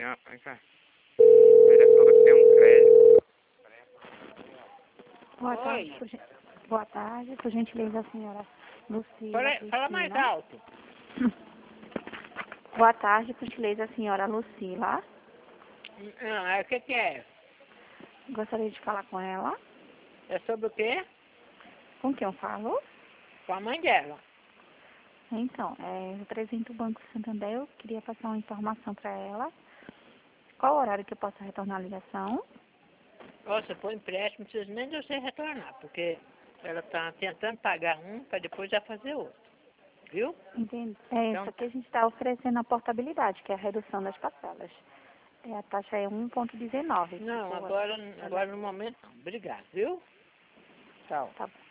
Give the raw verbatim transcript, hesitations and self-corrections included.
ó, vem cá. Ele falou que tem um crédito. Boa Oi. tarde, por, gen- boa tarde, por gentileza, a senhora Lucila Fala, fala mais Cristina. alto. Boa tarde, por gentileza, a senhora Lucila. Não, é o que que é? Gostaria de falar com ela. É sobre o quê? Com quem eu falo? Com a mãe dela. Então, é, eu represento o Banco Santander, eu queria passar uma informação para ela. Qual o horário que eu posso retornar a ligação? Nossa, foi empréstimo, não precisa nem de você retornar, porque ela tá tentando pagar um para depois já fazer outro. Viu? Entende? É, Então, só que a gente está oferecendo a portabilidade, que é a redução das parcelas. É, a taxa é um vírgula dezenove. não, Tipo, agora, ela- agora no momento não. Obrigado, viu? Tchau. Tá bom.